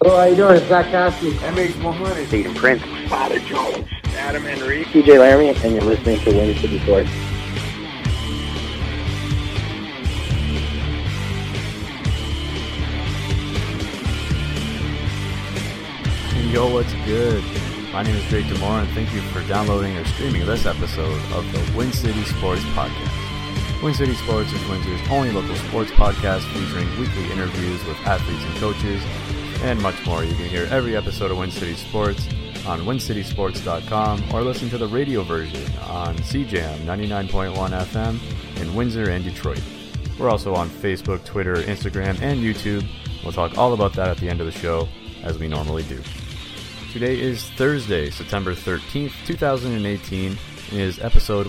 Hello, how you doing? It's Zach Cassidy. MH100. Hayden Prince. Father Jones. Adam Henry. TJ Laramie, and you're listening to Win City Sports. Yo, what's good? My name is Drake Demore, and thank you for downloading or streaming this episode of the Win City Sports Podcast. Win City Sports is Windsor's only local sports podcast featuring weekly interviews with athletes and coaches, and much more. You can hear every episode of Win City Sports on wincitysports.com or listen to the radio version on CJAM 99.1 FM in Windsor and Detroit. We're also on Facebook, Twitter, Instagram, and YouTube. We'll talk all about that at the end of the show, as we normally do. Today is Thursday, September 13th, 2018, and is episode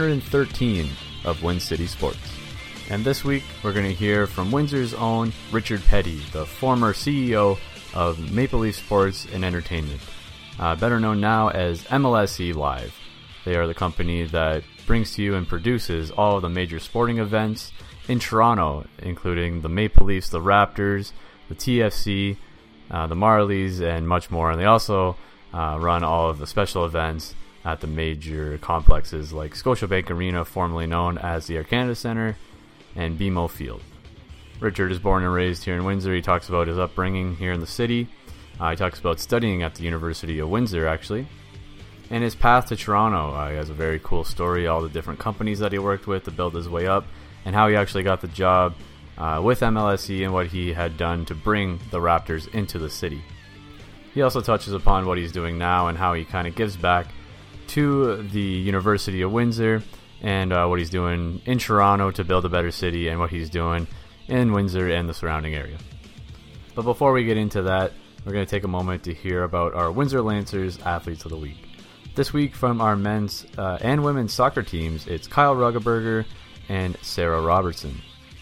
113 of Win City Sports. And this week, we're going to hear from Windsor's own Richard Petty, the former CEO of Maple Leaf Sports and Entertainment, better known now as MLSE Live. They are the company that brings to you and produces all of the major sporting events in Toronto, including the Maple Leafs, the Raptors, the TFC, the Marlies, and much more. And they also run all of the special events at the major complexes like Scotiabank Arena, formerly known as the Air Canada Centre, and BMO Field. Richard is born and raised here in Windsor. He talks about his upbringing here in the city. He talks about studying at the University of Windsor, actually. And his path to Toronto. He has a very cool story, all the different companies that he worked with to build his way up, and how he actually got the job with MLSE and what he had done to bring the Raptors into the city. He also touches upon what he's doing now and how he kind of gives back to the University of Windsor and what he's doing in Toronto to build a better city and what he's doing in Windsor and the surrounding area. But before we get into that, we're going to take a moment to hear about our Windsor Lancers Athletes of the Week. This week from our men's and women's soccer teams, it's Kyle Ruggeberger and Sarah Robertson.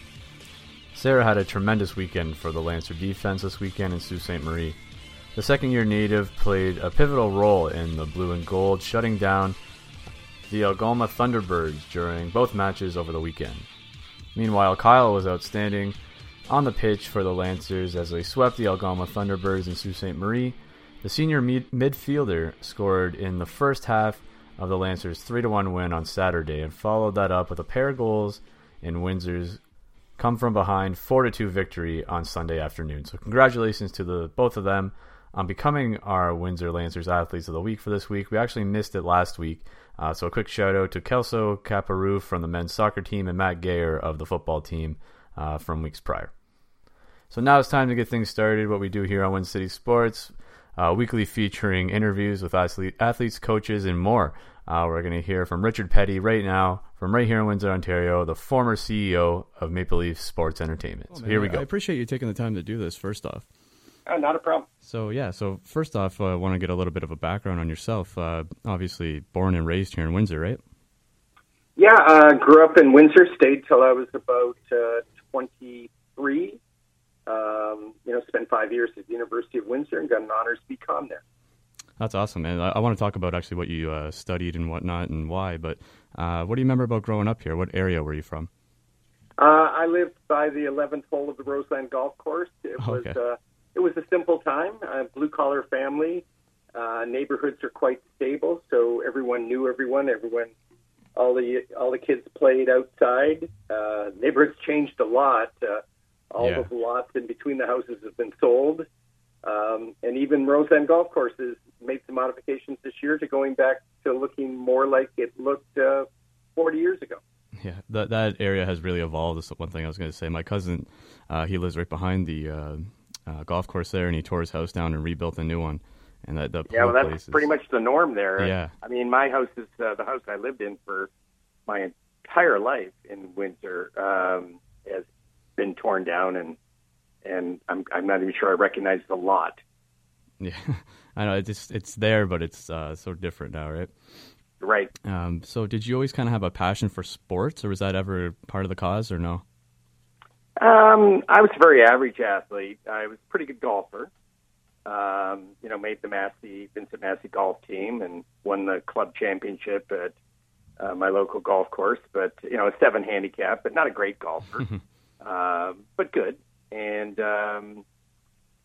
Sarah had a tremendous weekend for the Lancer defense this weekend in Sault Ste. Marie. The second-year native played a pivotal role in the blue and gold, shutting down the Algoma Thunderbirds during both matches over the weekend. Meanwhile, Kyle was outstanding on the pitch for the Lancers as they swept the Algoma Thunderbirds in Sault Ste. Marie. The senior midfielder scored in the first half of the Lancers' 3-1 win on Saturday and followed that up with a pair of goals in Windsor's come-from-behind 4-2 victory on Sunday afternoon. So congratulations to both of them on becoming our Windsor Lancers Athletes of the Week for this week. We actually missed it last week, so a quick shout-out to Kelso Caparu from the men's soccer team and Matt Gayer of the football team from weeks prior. So now it's time to get things started, what we do here on Win City Sports, weekly featuring interviews with athletes, coaches, and more. We're going to hear from Richard Petty right now, from right here in Windsor, Ontario, the former CEO of Maple Leaf Sports Entertainment. So here we go. I appreciate you taking the time to do this, first off. Not a problem. So first off, I want to get a little bit of a background on yourself. Obviously, born and raised here in Windsor, right? Yeah, grew up in Windsor, stayed till I was about 23. Spent 5 years at the University of Windsor and got an honors BCom there. That's awesome, and I want to talk about actually what you studied and whatnot and why, but what do you remember about growing up here? What area were you from? I lived by the 11th hole of the Roseland Golf Course. It was a simple time, blue-collar family. Neighborhoods are quite stable, so everyone knew everyone. All the kids played outside. Neighborhoods changed a lot. All of the lots in between the houses have been sold. And even Roseland Golf Courses made some modifications this year to going back to looking more like it looked 40 years ago. Yeah, that area has really evolved. That's one thing I was going to say. My cousin, he lives right behind the golf course there, and he tore his house down and rebuilt a new one. And that's pretty much the norm there. Yeah. I mean, my house is the house I lived in for my entire life in Windsor has been torn down, and I'm not even sure I recognize the lot. Yeah, I know it's there, but it's so different now, right? Right. So did you always kind of have a passion for sports, or was that ever part of the cause, or no? I was a very average athlete. I was a pretty good golfer. Made the Vincent Massey golf team and won the club championship at my local golf course. But, a 7 handicap, but not a great golfer, but good. And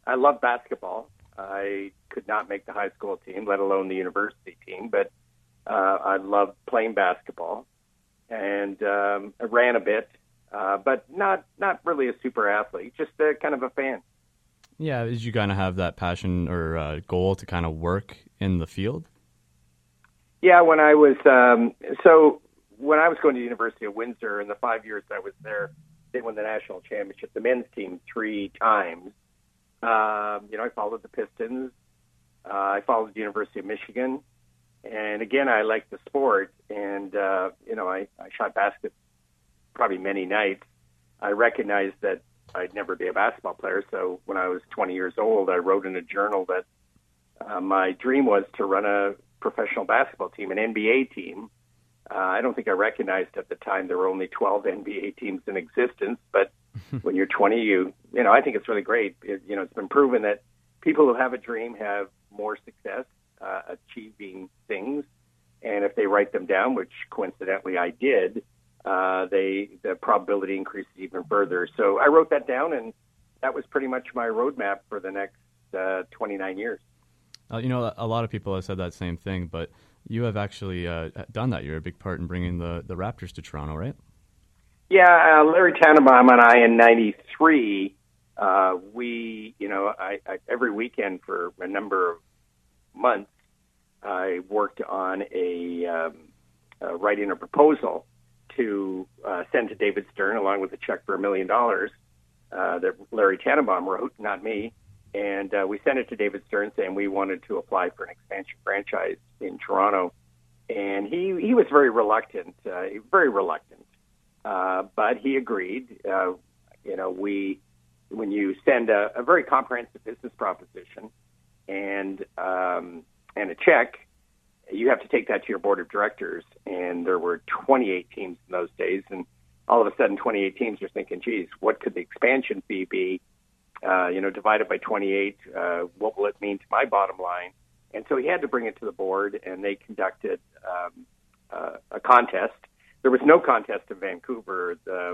I love basketball. I could not make the high school team, let alone the university team, but I loved playing basketball. And I ran a bit, but not really a super athlete, just kind of a fan. Yeah, did you kind of have that passion or goal to kind of work in the field? Yeah, when I was when I was going to the University of Windsor, in the 5 years I was there, they won the national championship, the men's team 3 times. I followed the Pistons. I followed the University of Michigan. And again, I liked the sport. And, I shot baskets probably many nights. I recognized that I'd never be a basketball player. So when I was 20 years old, I wrote in a journal that my dream was to run a professional basketball team, an NBA team. I don't think I recognized at the time there were only 12 NBA teams in existence, but when you're 20, I think it's really great. It's been proven that people who have a dream have more success achieving things, and if they write them down, which coincidentally I did, the probability increases even further. So I wrote that down, and that was pretty much my roadmap for the next 29 years. A lot of people have said that same thing, but you have actually done that. You're a big part in bringing the Raptors to Toronto, right? Yeah, Larry Tannenbaum and I in '93, we, I every weekend for a number of months, I worked on writing a proposal to send to David Stern, along with a check for $1 million that Larry Tannenbaum wrote, not me. And we sent it to David Stern saying we wanted to apply for an expansion franchise in Toronto. And he was very reluctant, but he agreed. When you send a very comprehensive business proposition and a check, you have to take that to your board of directors. And there were 28 teams in those days. And all of a sudden, 28 teams are thinking, geez, what could the expansion fee be? Divided by 28, what will it mean to my bottom line? And so he had to bring it to the board, and they conducted a contest. There was no contest in Vancouver. The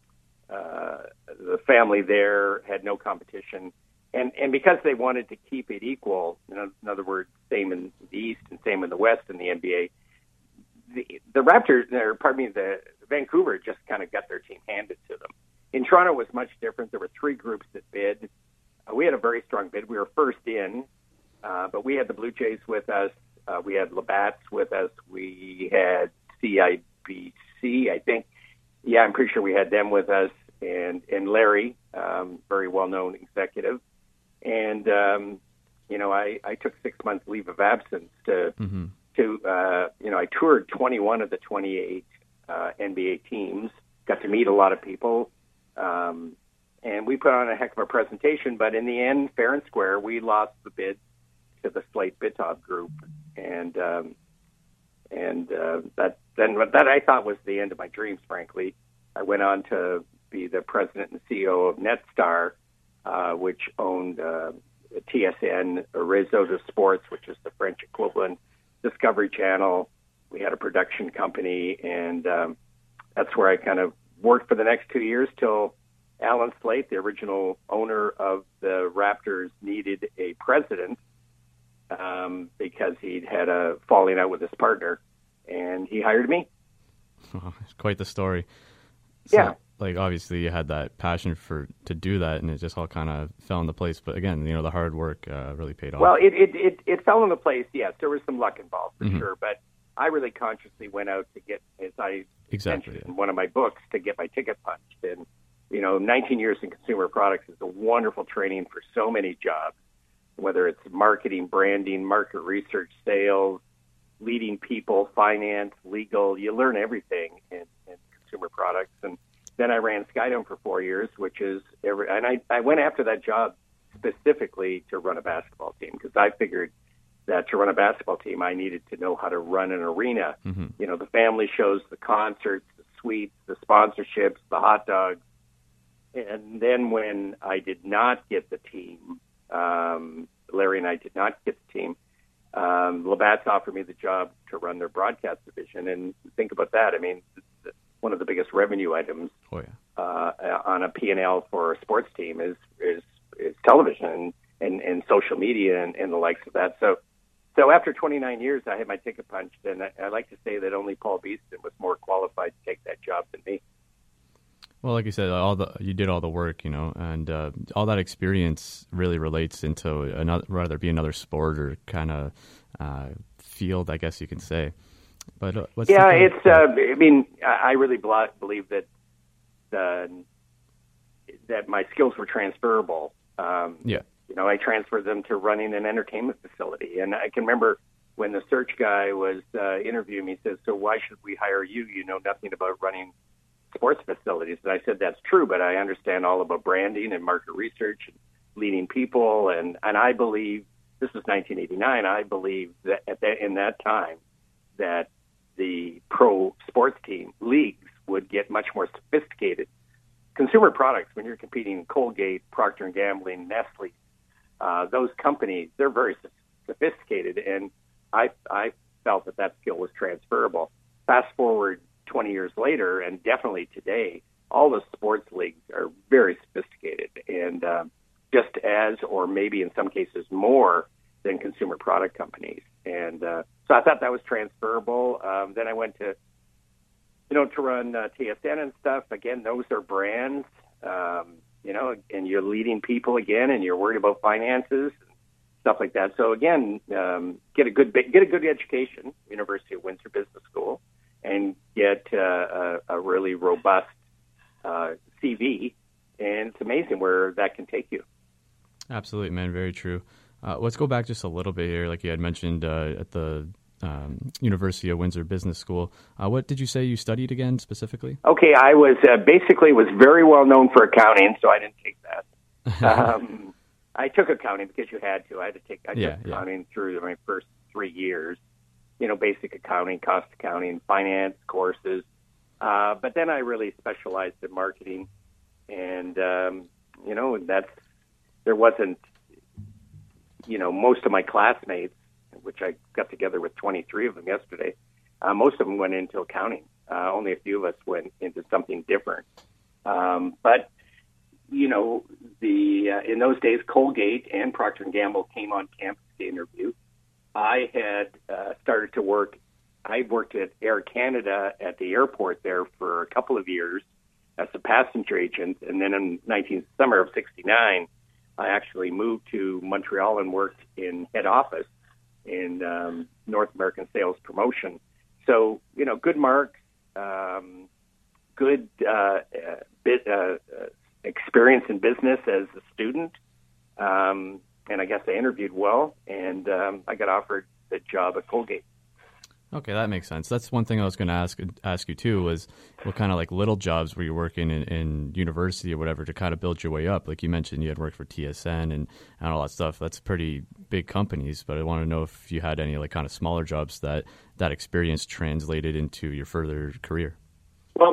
family there had no competition. And because they wanted to keep it equal, in other words, same in the East and same in the West in the NBA, the Raptors, the Vancouver just kind of got their team handed to them. In Toronto, it was much different. There were 3 groups that bid. We had a very strong bid. We were first in, but we had the Blue Jays with us. We had Labatt's with us. We had CIBC, I think. Yeah, I'm pretty sure we had them with us. And Larry, very well-known executive. And, I took 6 months leave of absence to I toured 21 of the 28 NBA teams, got to meet a lot of people. And we put on a heck of a presentation, but in the end, fair and square, we lost the bid to the Slate Bitov group, and that I thought was the end of my dreams. Frankly, I went on to be the president and CEO of Netstar, which owned TSN, Réseau de Sports, which is the French equivalent, Discovery Channel. We had a production company, and that's where I kind of worked for the next 2 years till Alan Slate, the original owner of the Raptors, needed a president because he'd had a falling out with his partner, and he hired me. Oh, it's quite the story. So, yeah. Obviously you had that passion to do that, and it just all kind of fell into place. But again, the hard work really paid off. Well, it fell into place, yes. There was some luck involved, for sure, but I really consciously went out to get, as I mentioned in one of my books, to get my ticket punched. And 19 years in consumer products is a wonderful training for so many jobs, whether it's marketing, branding, market research, sales, leading people, finance, legal. You learn everything in consumer products. And then I ran Skydome for 4 years, and I went after that job specifically to run a basketball team, because I figured that to run a basketball team, I needed to know how to run an arena. The family shows, the concerts, the suites, the sponsorships, the hot dogs. And then when I did not get the team, Larry and I did not get the team, Labatt's offered me the job to run their broadcast division. And think about that. I mean, one of the biggest revenue items on a P&L for a sports team is television. and social media and the likes of that. So after 29 years, I had my ticket punched, and I like to say that only Paul Beeston was more qualified to take that job than me. Well, like you said, you did all the work, and all that experience really relates into another sport or kind of field, I guess you can say. But I really believe that that my skills were transferable. I transferred them to running an entertainment facility, and I can remember when the search guy was interviewing me. He says, "So why should we hire you? You know nothing about running sports facilities." And I said, "That's true, but I understand all about branding and market research and leading people." And I believe, this was 1989, I believe that in that time that the pro sports team leagues would get much more sophisticated. Consumer products, when you're competing in Colgate, Procter & Gamble, Nestle, those companies, they're very sophisticated. And I felt that skill was transferable. Fast forward 20 years later, and definitely today, all the sports leagues are very sophisticated, and just as, or maybe in some cases more than consumer product companies. And so I thought that was transferable. Then I went to run TSN and stuff. Again, those are brands, and you're leading people again, and you're worried about finances and stuff like that. So again, get a good education, University of Windsor Business School, and get a really robust CV, and it's amazing where that can take you. Absolutely, man. Very true. Let's go back just a little bit here. Like you had mentioned at the University of Windsor Business School. What did you say you studied again specifically? Okay, I was was very well known for accounting, so I didn't take that. I took accounting because you had to. I took accounting through my first 3 years. Basic accounting, cost accounting, finance courses. But then I really specialized in marketing, and there wasn't, most of my classmates, which I got together with 23 of them yesterday, most of them went into accounting. Only a few of us went into something different. But in those days, Colgate and Procter & Gamble came on campus to interview. I had started to work. I worked at Air Canada at the airport there for a couple of years as a passenger agent, and then in summer of '69, I actually moved to Montreal and worked in head office in North American Sales Promotion. So, good marks, good experience in business as a student. And I guess I interviewed well, and I got offered the job at Colgate. Okay, that makes sense. That's one thing I was going to ask you too, was what kind of like little jobs were you working in university or whatever to kind of build your way up? Like you mentioned, you had worked for TSN and all that stuff. That's pretty big companies, but I want to know if you had any like kind of smaller jobs that experience translated into your further career. Well,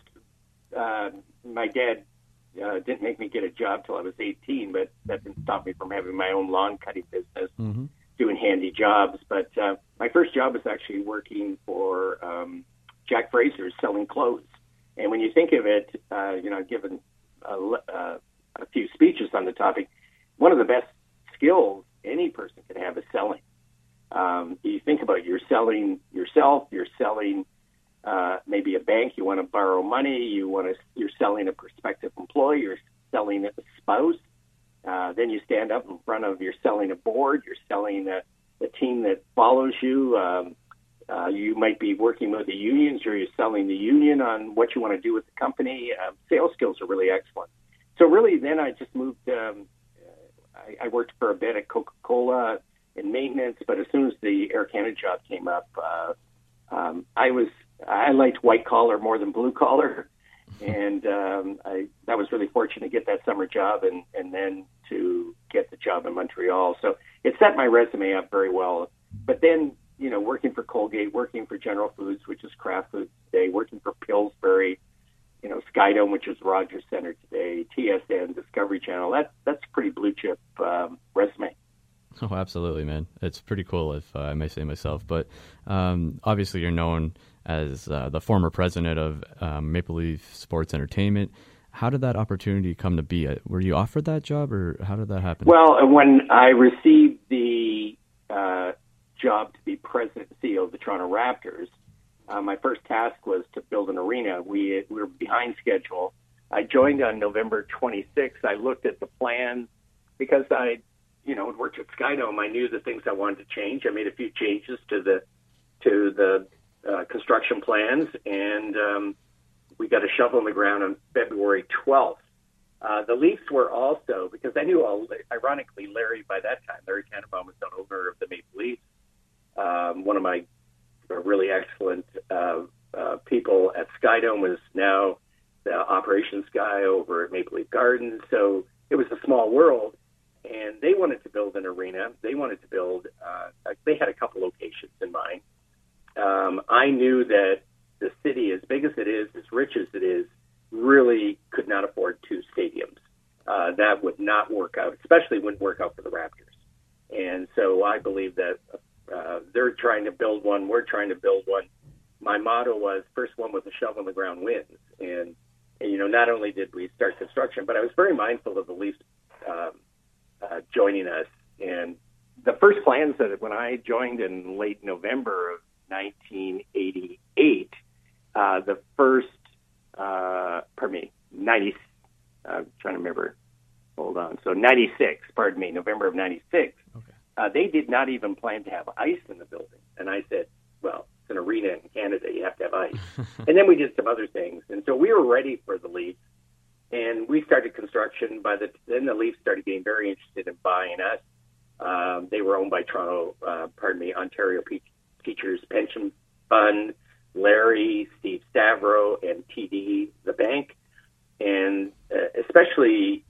my dad didn't make me get a job till I was 18, but that didn't stop me from having my own lawn cutting business, doing handy jobs. But my first job was actually working for Jack Fraser, selling clothes. And when you think of it, I've given a few speeches on the topic. One of the best skills any person can have is selling. You think about it, you're selling yourself, you're selling maybe a bank, you want to borrow money, you're selling a prospective employee, you're selling a spouse. Then you stand up in front of, you're selling a board, you're selling a team that follows you. You might be working with the unions, or you're selling the union on what you want to do with the company. Sales skills are really excellent. So really, then I just moved. I worked for a bit at Coca-Cola in maintenance, but as soon as the Air Canada job came up, I liked white collar more than blue collar, and I was really fortunate to get that summer job and then to get the job in Montreal. So it set my resume up very well. But then, working for Colgate, working for General Foods, which is Kraft Foods today, working for Pillsbury, Skydome, which is Rogers Center today, TSN, Discovery Channel, that's pretty blue chip resume. Oh, absolutely, man. It's pretty cool, if I may say myself. But obviously you're known as the former president of Maple Leaf Sports Entertainment. how did that opportunity come to be? Were you offered that job, or how did that happen? Well, when I received the job to be president and CEO of the Toronto Raptors, my first task was to build an arena. We were behind schedule. I joined on November 26th. I looked at the plan because I, worked at Skydome. I knew the things I wanted to change. I made a few changes to the construction plans, and we got a shovel in the ground on February 12th. The Leafs were also, because I knew, ironically, Larry Tannenbaum was the owner of the Maple Leafs. One of my really excellent people at Skydome was now the operations guy over at Maple Leaf Gardens. So it was a small world, and they wanted to build an arena. They wanted to build, they had a couple locations in mind. I knew that the city, as big as it is, as rich as it is, really could not afford two stadiums. That would not work out, especially wouldn't work out for the Raptors. And so I believe that they're trying to build one, we're trying to build one. My motto was, first one with a shovel in the ground wins. And not only did we start construction, but I was very mindful of the Leafs joining us. And the first plans that when I joined in late November of 1988, the first, 90, I'm trying to remember, hold on. So 96, November of 96. Okay. They did not even plan to have ice in the building. And I said, well, it's an arena in Canada, you have to have ice. And then we did some other things. And so we were ready for the Leafs. And we started construction. Then the Leafs started getting very interested in buying us. They were owned by Ontario Teachers Pension Fund, Larry, Steve Stavro, and TD, the bank. And especially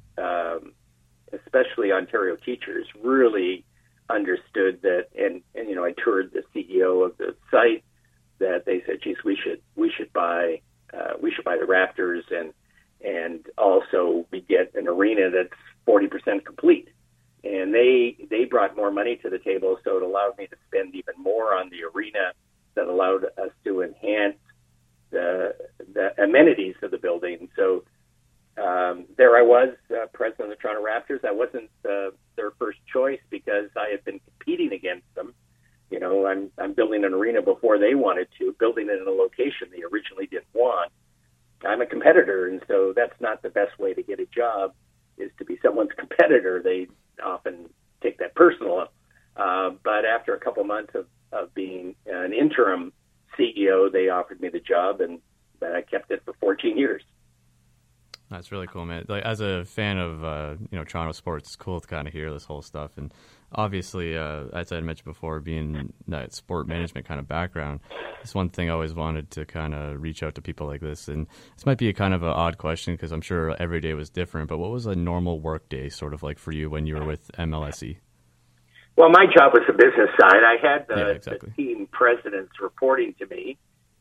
Ontario Teachers really understood that, and I toured the CEO of the site, that they said, geez, we should buy the Raptors, and also we get an arena that's 40% complete. And they brought more money to the table, so it allowed me to spend even more on the arena, that allowed us to enhance the amenities of the building. So there I was, president of the Toronto Raptors. I wasn't their first choice because I had been competing against them. I'm building an arena before they wanted to, building it in a location they originally didn't want. I'm a competitor, and so that's not the best way to get a job, is to be someone's competitor. They often take that personal. But after a couple months of being an interim CEO, they offered me the job, and I kept it for 14 years. That's really cool, man. Like, as a fan of Toronto sports, it's cool to kind of hear this whole stuff. And obviously, as I mentioned before, being that sport management kind of background, it's one thing I always wanted to kind of reach out to people like this. And this might be a kind of an odd question because I'm sure every day was different. But what was a normal work day sort of like for you when you were with MLSE? Well, my job was the business side. I had the team presidents reporting to me.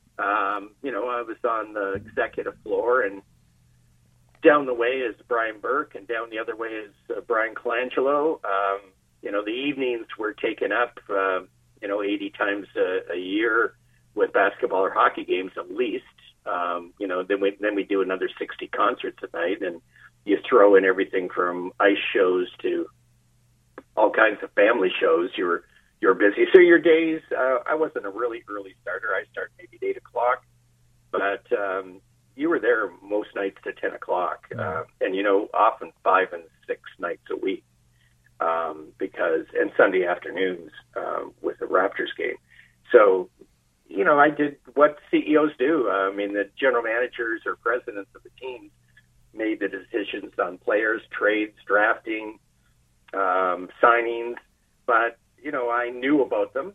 I was on the executive floor, and down the way is Brian Burke, and down the other way is Brian Colangelo. The evenings were taken up, 80 times a year with basketball or hockey games at least. Then we do another 60 concerts a night, and you throw in everything from ice shows to all kinds of family shows. You're busy. So your days, I wasn't a really early starter. I started maybe at 8 o'clock, but you were there most nights to 10 o'clock, and often 5 and 6 nights a week, and Sunday afternoons with the Raptors game. So, I did what CEOs do. The general managers or presidents of the teams made the decisions on players, trades, drafting, signings, but I knew about them.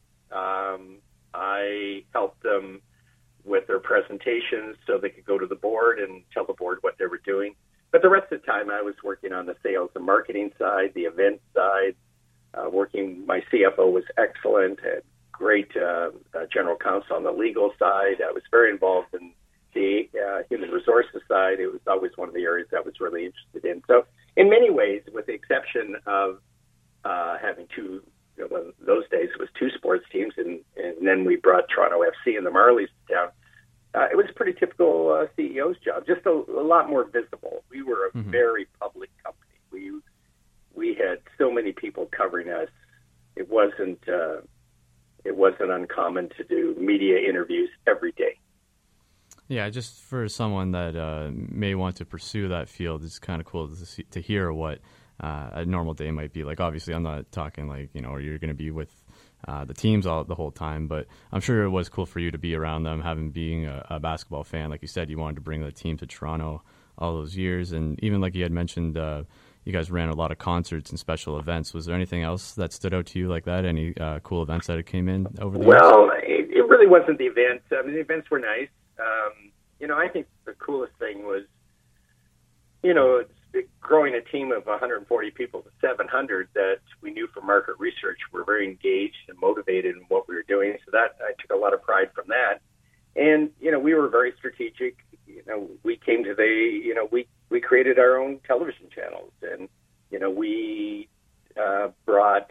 I helped them with their presentations so they could go to the board and tell the board what they were doing. But the rest of the time I was working on the sales and marketing side, the event side, my CFO was excellent, had great general counsel on the legal side. I was very involved in the human resources side. It was always one of the areas I was really interested in. So in many ways, with the exception of having two, those days it was two sports teams, and then we brought Toronto FC and the Marlies to town. It was a pretty typical CEO's job, just a lot more visible We were a very public company. We had so many people covering us. It wasn't uncommon to do media interviews every day. Yeah, just for someone that may want to pursue that field, it's kind of cool to hear what a normal day might be like. Obviously, I'm not talking like, you're going to be with the teams the whole time, but I'm sure it was cool for you to be around them, being a basketball fan. Like you said, you wanted to bring the team to Toronto all those years, and even like you had mentioned, you guys ran a lot of concerts and special events. Was there anything else that stood out to you like that? Any cool events that came in over the years? Well, it really wasn't the events. I mean, the events were nice. I think the coolest thing was, growing a team of 140 people to 700 that we knew from market research were very engaged and motivated in what we were doing. So that I took a lot of pride from that. And, we were very strategic. We came to we created our own television channels, and, we brought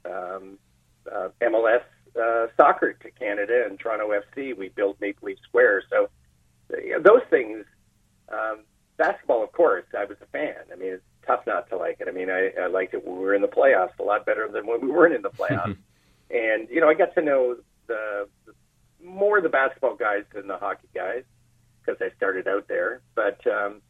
MLS soccer to Canada and Toronto FC. We built Maple Leaf Square. So those things, basketball, of course, I was a fan. I mean, it's tough not to like it. I mean, I liked it when we were in the playoffs a lot better than when we weren't in the playoffs. And, I got to know more the basketball guys than the hockey guys because I started out there. But,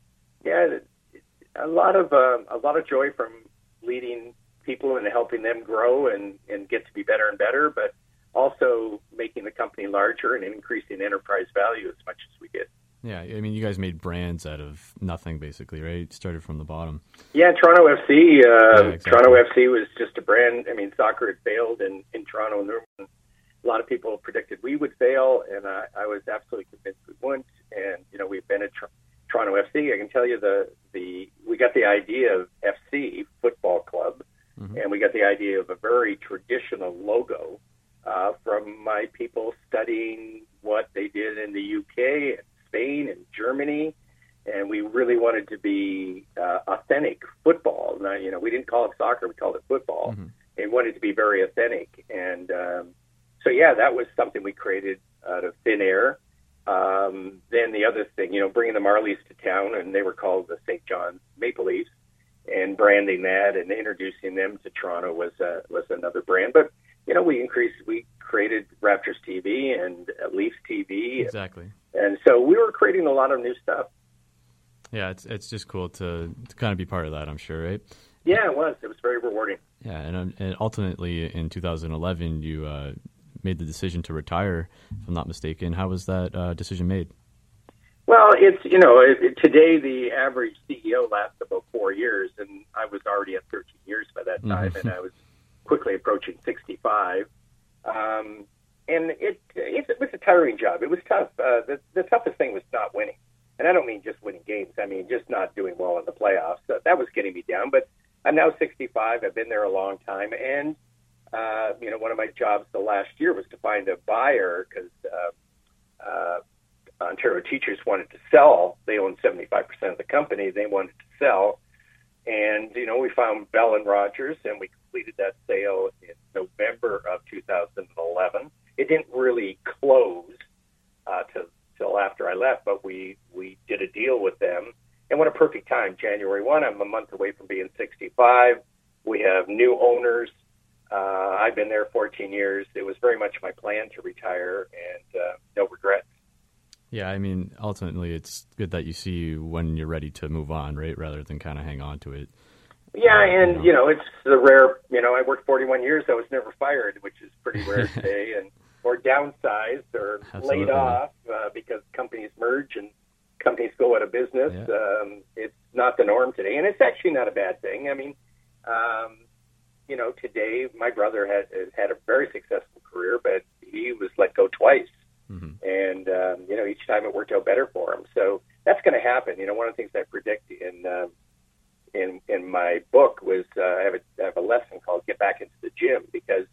a lot of joy from leading people and helping them grow and get to be better and better, but also making the company larger and increasing enterprise value as much as we did. Yeah, I mean, you guys made brands out of nothing, basically, right? Started from the bottom. Yeah, Toronto FC. Exactly. Toronto FC was just a brand. I mean, soccer had failed in Toronto. And a lot of people predicted we would fail, and I was absolutely convinced we wouldn't. And, we've been at Toronto FC. I can tell you we got the idea of FC, football club, and we got the idea of a very traditional logo from my people studying what they did in the UK and Spain and Germany, and we really wanted to be authentic football. Now, we didn't call it soccer; we called it football, and wanted to be very authentic. And that was something we created out of thin air. Then the other thing, bringing the Marlies to town, and they were called the St. John's Maple Leafs, and branding that and introducing them to Toronto was another brand. But we created Raptors TV and Leafs TV. Exactly. And so we were creating a lot of new stuff. Yeah, it's just cool to kind of be part of that, I'm sure, right? Yeah, it was. It was very rewarding. Yeah, and ultimately in 2011, you made the decision to retire, if I'm not mistaken. How was that decision made? Well, it's, today the average CEO lasts about 4 years, and I was already at 13 years by that time, and I was quickly approaching 65. And it was a tiring job. It was tough. The toughest thing was not winning. And I don't mean just winning games. I mean just not doing well in the playoffs. That was getting me down. But I'm now 65. I've been there a long time. And, one of my jobs the last year was to find a buyer because Ontario Teachers wanted to sell. They own 75% of the company. They wanted to sell. And, we found Bell & Rogers, and we completed that sale in November of 2011. It didn't really close till after I left, but we did a deal with them. And what a perfect time, January 1. I'm a month away from being 65. We have new owners. I've been there 14 years. It was very much my plan to retire, and no regrets. Yeah, I mean, ultimately, it's good that you see when you're ready to move on, right, rather than kind of hang on to it. Yeah, and, it's the rare, I worked 41 years. I was never fired, which is pretty rare today, or downsized or Absolutely. laid off because companies merge and companies go out of business. Yeah. It's not the norm today, and it's actually not a bad thing. I mean, today my brother had a very successful career, but he was let go twice. And, each time it worked out better for him. So that's going to happen. One of the things I predict in my book was I have a lesson called Get Back into the Gym because,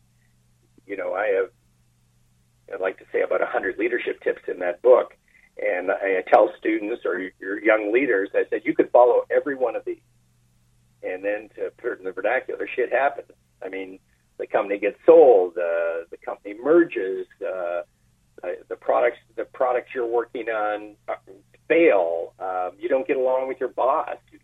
I'd like to say about 100 leadership tips in that book. And I tell students or your young leaders, I said, you could follow every one of these. And then to put it in the vernacular, shit happens. I mean, the company gets sold, the company merges, the products you're working on fail. You don't get along with your boss, who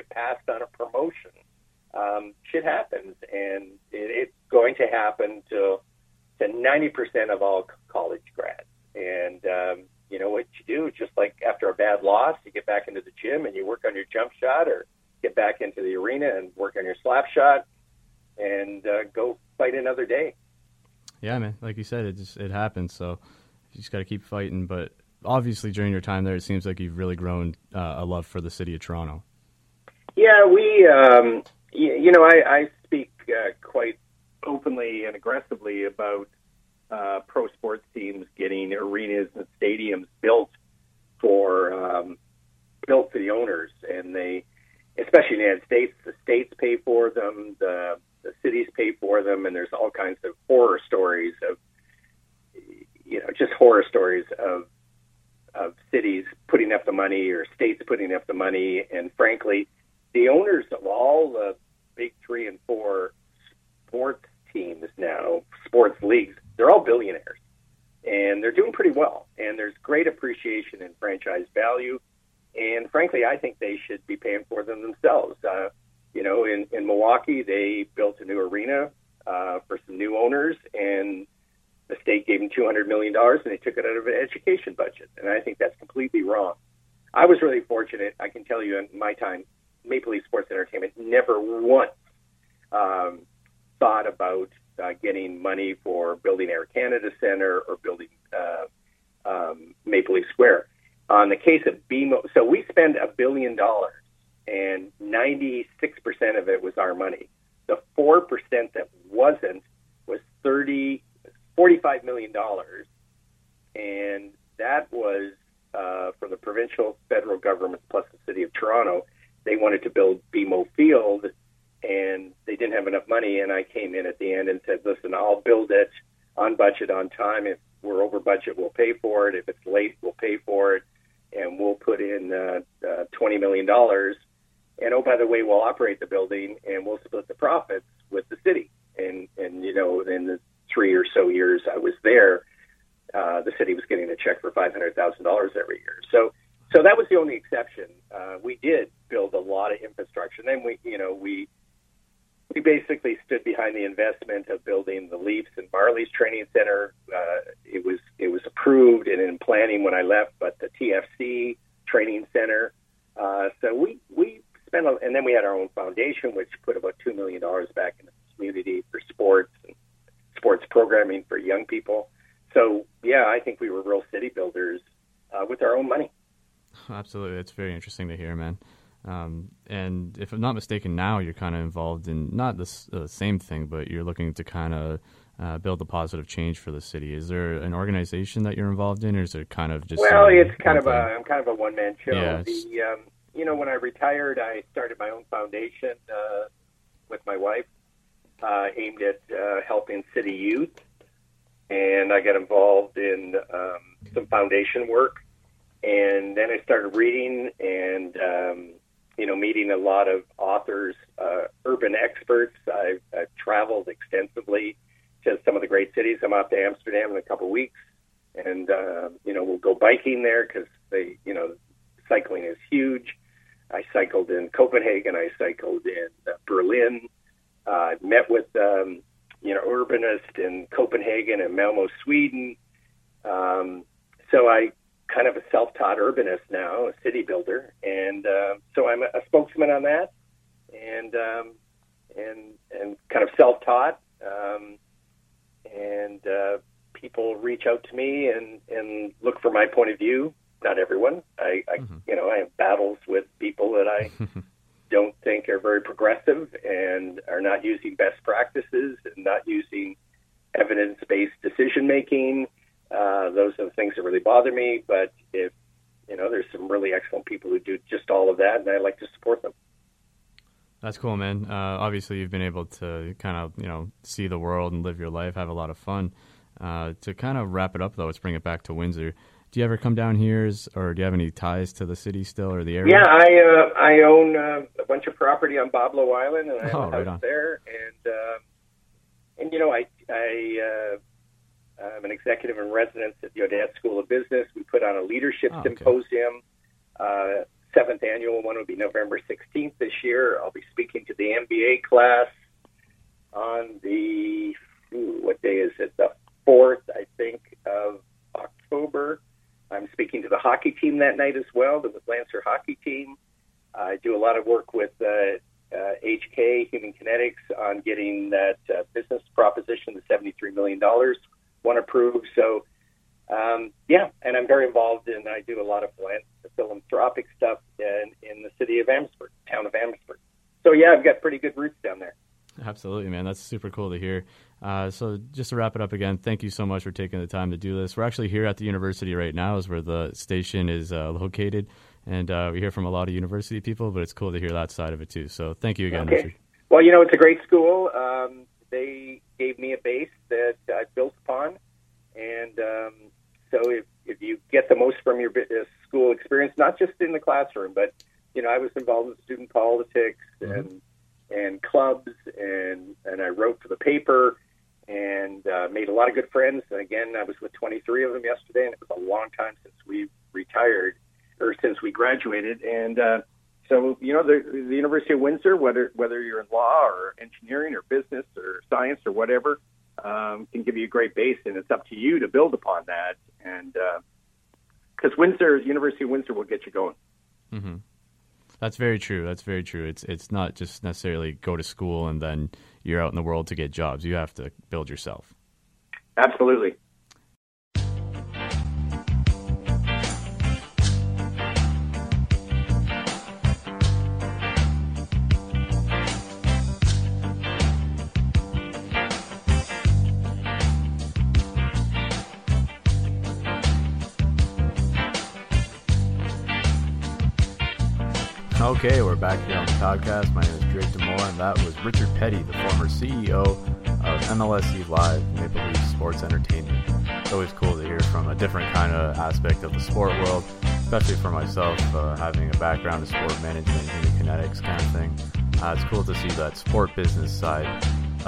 passed on a promotion. Shit happens, and it's going to happen to 90% of all college grads. And what you do, just like after a bad loss, you get back into the gym and you work on your jump shot, or get back into the arena and work on your slap shot, and go fight another day. Yeah, man. Like you said, it happens. So you just got to keep fighting. But obviously, during your time there, it seems like you've really grown a love for the city of Toronto. Yeah, we, I speak quite openly and aggressively about pro sports teams getting arenas and stadiums built for the owners, and they, especially in the United States, the states pay for them, the cities pay for them, and there's all kinds of horror stories of cities putting up the money or states putting up the money, and frankly, the owners of all the big 3 and 4 sports teams now, sports leagues, they're all billionaires, and they're doing pretty well, and there's great appreciation in franchise value, and frankly, I think they should be paying for them themselves. In Milwaukee, they built a new arena for some new owners, and the state gave them $200 million, and they took it out of an education budget, and I think that's completely wrong. I was really fortunate. I can tell you in my time, Maple Leaf Sports Entertainment never once thought about getting money for building Air Canada Centre or building Maple Leaf Square. On the case of BMO, so we spend $1 billion, and 96% of it was our money. The 4% that wasn't was $45 million, and that was from the provincial, federal government plus the city of Toronto. They wanted to build BMO Field, and they didn't have enough money, and I came in at the end and said, listen, I'll build it on budget, on time. If we're over budget, we'll pay for it. If it's late, we'll pay for it, and we'll put in $20 million. And, oh, by the way, we'll operate the building, and we'll split the profits with the city. And in the 3 or so years I was there, the city was getting a check for $500,000 every year. So that was the only exception. We did build a lot of infrastructure. And then we basically stood behind the investment of building the Leafs and Marlies Training Center. It was approved and in planning when I left, but the TFC Training Center. So we spent, and then we had our own foundation, which put about $2 million back into the community for sports and sports programming for young people. So yeah, I think we were real city builders with our own money. Absolutely. It's very interesting to hear, man. And if I'm not mistaken, now you're kind of involved in not the same thing, but you're looking to kind of build a positive change for the city. Is there an organization that you're involved in, or is it kind of just... Well, I'm kind of a one-man show. Yeah, when I retired, I started my own foundation with my wife, aimed at helping city youth, and I got involved in some foundation work. And then I started reading and, meeting a lot of authors, urban experts. I've traveled extensively to some of the great cities. I'm off to Amsterdam in a couple of weeks, and, we'll go biking there because cycling is huge. I cycled in Copenhagen. I cycled in Berlin. I met with, urbanists in Copenhagen and Malmö, Sweden. So I kind of a self-taught urbanist now, a city builder, and so I'm a spokesman on that, and kind of self-taught, and people reach out to me and look for my point of view. Not everyone. I have battles with people that I don't think are very progressive and are not using best practices and not using evidence-based decision-making. Those are the things that really bother me. But if, there's some really excellent people who do just all of that, and I like to support them. That's cool, man. Obviously, you've been able to kind of, see the world and live your life, have a lot of fun. To kind of wrap it up, though, let's bring it back to Windsor. Do you ever come down here, or do you have any ties to the city still or the area? Yeah, I own a bunch of property on Boblo Island, and I have a house there. I'm an executive in residence at the Odette School of Business. We put on a leadership symposium 7th annual one will be November 16th this year. I'll be speaking to the MBA class on the, what day is it? The 4th, I think, of October. I'm speaking to the hockey team that night as well, the Lancer hockey team. I do a lot of work with HK, Human Kinetics, on getting that business proposition, the $73 million one approved. So, and I'm very involved in, I do a lot of philanthropic stuff in the city of Amherstburg, town of Amherstburg. So, I've got pretty good roots down there. Absolutely, man. That's super cool to hear. So just to wrap it up again, thank you so much for taking the time to do this. We're actually here at the university right now, is where the station is located. And we hear from a lot of university people, but it's cool to hear that side of it too. So thank you again, okay. Richard. Well, it's a great school. They gave me a base that I built upon. And so if you get the most from your school experience, not just in the classroom, but, I was involved in student politics and clubs, and I wrote for the paper and made a lot of good friends. And again, I was with 23 of them yesterday, and it was a long time since we retired or since we graduated. And so, the University of Windsor, whether you're in law or engineering or business or science or whatever, can give you a great base, and it's up to you to build upon that. And because University of Windsor will get you going. Mm-hmm. That's very true. It's not just necessarily go to school and then you're out in the world to get jobs. You have to build yourself. Absolutely. Okay, we're back here on the podcast. My name is Drake Demore, and that was Richard Petty, the former CEO of MLSE Live, Maple Leaf Sports Entertainment. It's always cool to hear from a different kind of aspect of the sport world, especially for myself, having a background in sport management, human kinetics kind of thing. It's cool to see that sport business side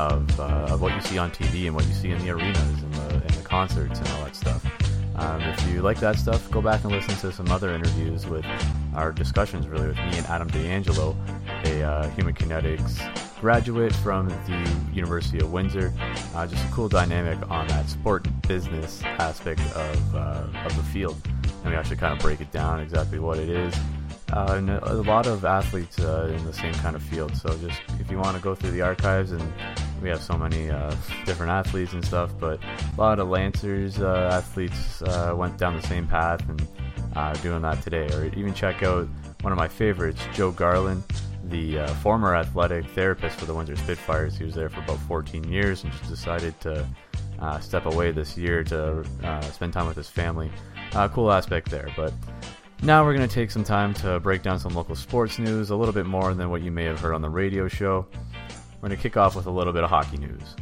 of what you see on TV and what you see in the arenas and the concerts and all that stuff. If you like that stuff, go back and listen to some other interviews with our discussions, really, with me and Adam D'Angelo, a human kinetics graduate from the University of Windsor. Just a cool dynamic on that sport business aspect of the field. And we actually kind of break it down exactly what it is. And a lot of athletes in the same kind of field. So just if you want to go through the archives, and we have so many different athletes and stuff, but a lot of Lancers athletes went down the same path and doing that today. Or even check out one of my favorites, Joe Garland, the former athletic therapist for the Windsor Spitfires. He was there for about 14 years and just decided to step away this year to spend time with his family. Cool aspect there, but now we're going to take some time to break down some local sports news, a little bit more than what you may have heard on the radio show. We're going to kick off with a little bit of hockey news.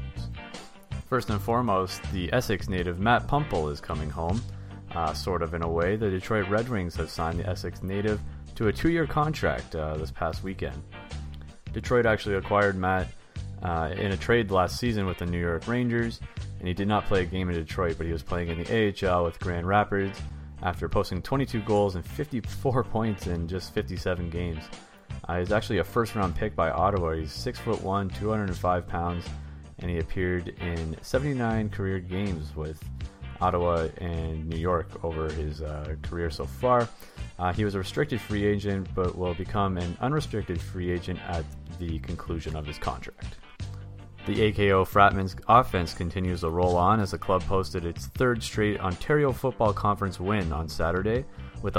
First and foremost, the Essex native Matt Puempel is coming home, sort of in a way. The Detroit Red Wings have signed the Essex native to a 2-year contract this past weekend. Detroit actually acquired Matt in a trade last season with the New York Rangers, and he did not play a game in Detroit, but he was playing in the AHL with Grand Rapids after posting 22 goals and 54 points in just 57 games. He's actually a first-round pick by Ottawa. He's 6'1", 205 pounds, and he appeared in 79 career games with Ottawa and New York over his career so far. He was a restricted free agent, but will become an unrestricted free agent at the conclusion of his contract. The AKO Fratman's offense continues to roll on as the club posted its third straight Ontario Football Conference win on Saturday with a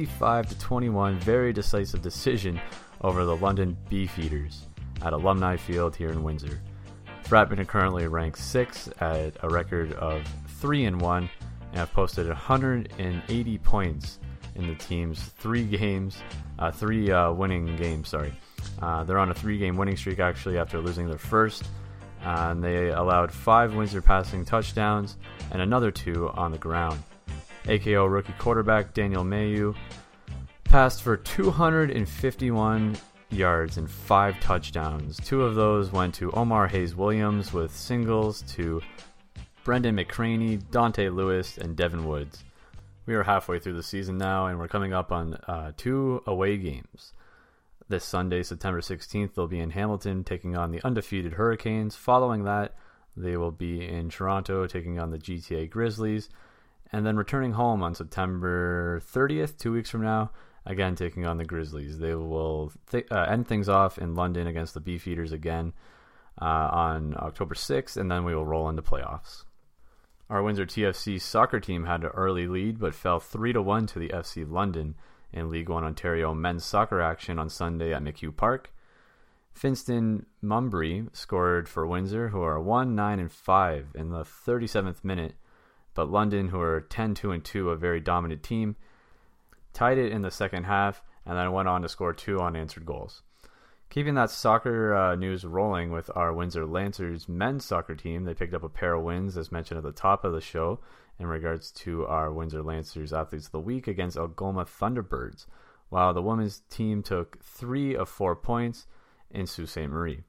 55-21 very decisive decision over the London Beefeaters at Alumni Field here in Windsor. Fratman currently ranks 6th at a record of 3-1 and have posted 180 points in the team's three winning games. They're on a 3-game winning streak actually after losing their first. And they allowed 5 Windsor passing touchdowns and another 2 on the ground. AKO rookie quarterback Daniel Mayu passed for 251 yards and 5 touchdowns. 2 of those went to Omar Hayes-Williams with singles to Brendan McCraney, Dante Lewis, and Devin Woods. We are halfway through the season now, and we're coming up on 2 away games. This Sunday, September 16th, they'll be in Hamilton taking on the undefeated Hurricanes. Following that, they will be in Toronto taking on the GTA Grizzlies. And then returning home on September 30th, 2 weeks from now, again taking on the Grizzlies. They will end things off in London against the Beefeaters again on October 6th, and then we will roll into playoffs. Our Windsor TFC soccer team had an early lead, but fell 3-1 to the FC London in League One Ontario men's soccer action on Sunday at McHugh Park. Finston Mumbury scored for Windsor, who are 1-9-5 in the 37th minute, but London, who are 10-2-2, a very dominant team, tied it in the second half and then went on to score 2 unanswered goals. Keeping that soccer news rolling with our Windsor Lancers men's soccer team, they picked up a pair of wins, as mentioned at the top of the show, in regards to our Windsor Lancers Athletes of the Week against Algoma Thunderbirds, while the women's team took 3 of 4 points in Sault Ste. Marie.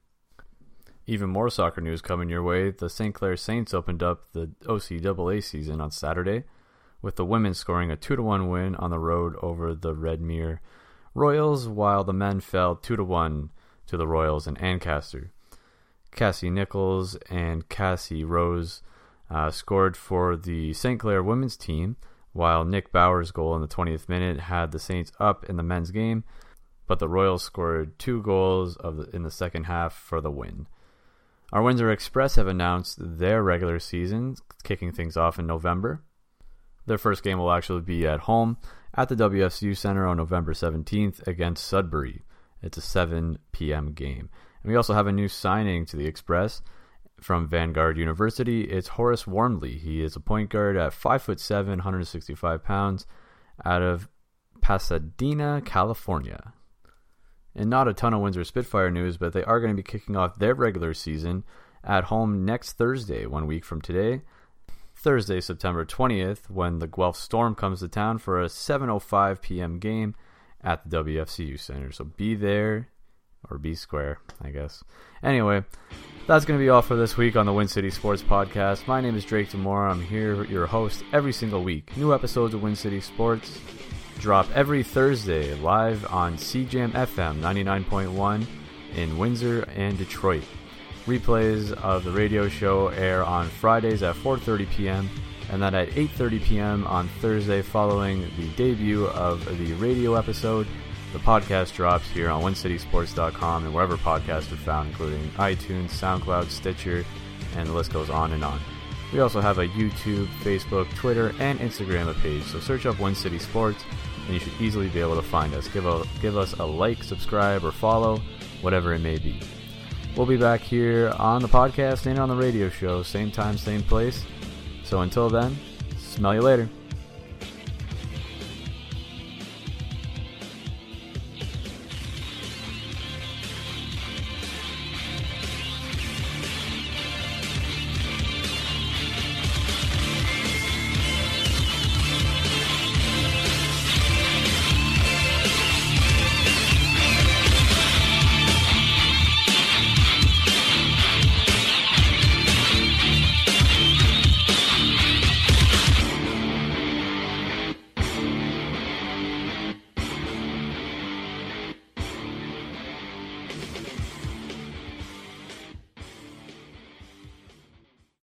Even more soccer news coming your way. The St. Clair Saints opened up the OCAA season on Saturday, with the women scoring a 2-1 win on the road over the Redmere Royals, while the men fell 2-1 to the Royals in Ancaster. Cassie Nichols and Cassie Rose scored for the St. Clair women's team, while Nick Bauer's goal in the 20th minute had the Saints up in the men's game, but the Royals scored 2 goals in the second half for the win. Our Windsor Express have announced their regular season, kicking things off in November. Their first game will actually be at home at the WFCU Center on November 17th against Sudbury. It's a 7 p.m. game. And we also have a new signing to the Express from Vanguard University. It's Horace Wormley. He is a point guard at 5'7", 165 pounds, out of Pasadena, California. And not a ton of Windsor Spitfire news, but they are going to be kicking off their regular season at home next Thursday, 1 week from today. Thursday, September 20th, when the Guelph Storm comes to town for a 7:05 p.m. game at the WFCU Center. So be there, or be square, I guess. Anyway, that's going to be all for this week on the Win City Sports Podcast. My name is Drake Demore. I'm here, your host, every single week. New episodes of Win City Sports drop every Thursday live on CJAM FM 99.1 in Windsor and Detroit. Replays of the radio show air on Fridays at 4:30 p.m. and then at 8:30 p.m. on Thursday following the debut of the radio episode. The podcast drops here on WinCitySports.com and wherever podcasts are found, including iTunes, SoundCloud, Stitcher, and the list goes on and on. We also have a YouTube, Facebook, Twitter, and Instagram page, so search up Win City Sports and you should easily be able to find us. Give us a like, subscribe, or follow, whatever it may be. We'll be back here on the podcast and on the radio show, same time, same place. So until then, smell you later.